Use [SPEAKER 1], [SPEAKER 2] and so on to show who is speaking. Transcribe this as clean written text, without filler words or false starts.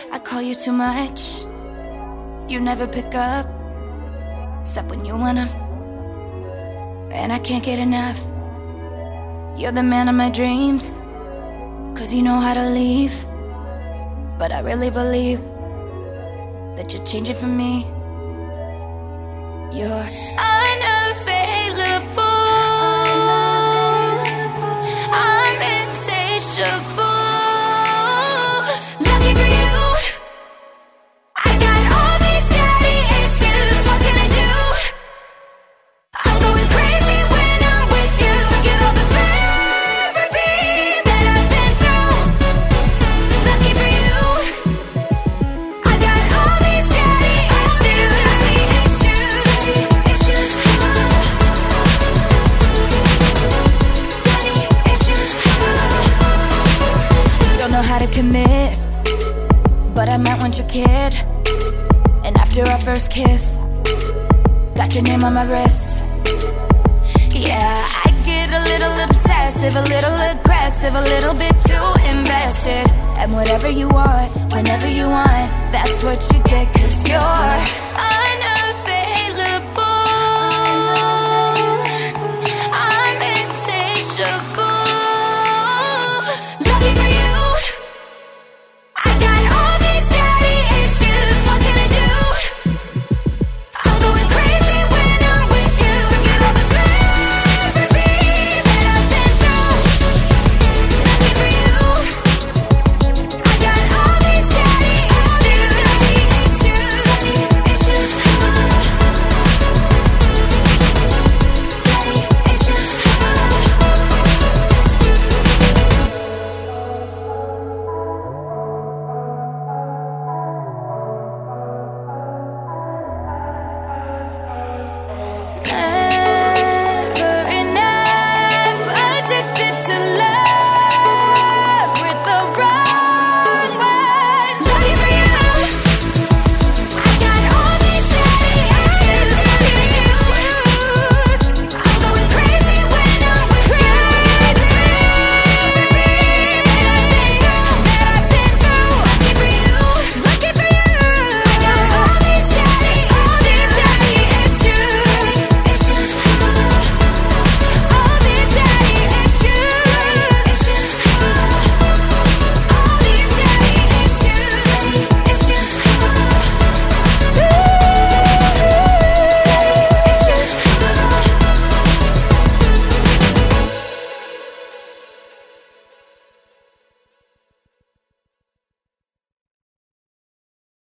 [SPEAKER 1] I call you too much. You never pick up, except when you wanna. And I can't get enough. You're the man of my dreams, 'cause you know how to leave. But I really believe that you're changing for me. You're unavailable. I'm insatiable. Lucky for you, I got all these daddy issues. What can I do? I'm going crazy when I'm with you. Get all the therapy that I've been through. Lucky for you, I got all these daddy issues. Daddy issues. Don't know how to commit, but I might want your kid. And after our first kiss, got your name on my wrist. Yeah, I get a little obsessive, a little aggressive, a little bit too invested. And whatever you want, whenever you want, that's what you get, 'cause you're